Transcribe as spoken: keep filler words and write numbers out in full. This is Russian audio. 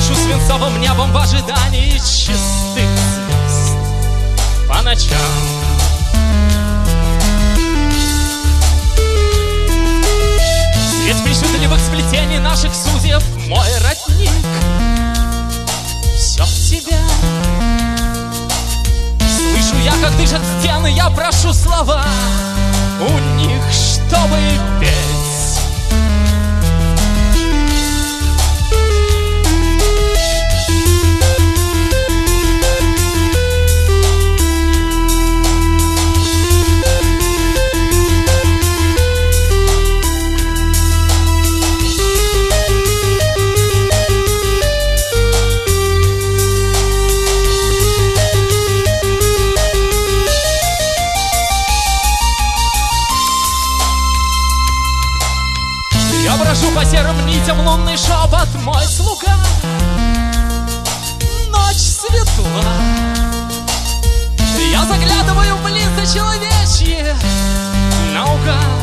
дышу свинцовым небом в ожидании чистых звезд по ночам. Свет причудливых сплетений наших судеб, мой родник, все в тебя. Слышу я, как дышат стены, я прошу слова у них, чтобы петь. Я брожу по серым нитям, лунный шепот, мой слуга. Ночь светла. Я заглядываю в лица человечьи наугад.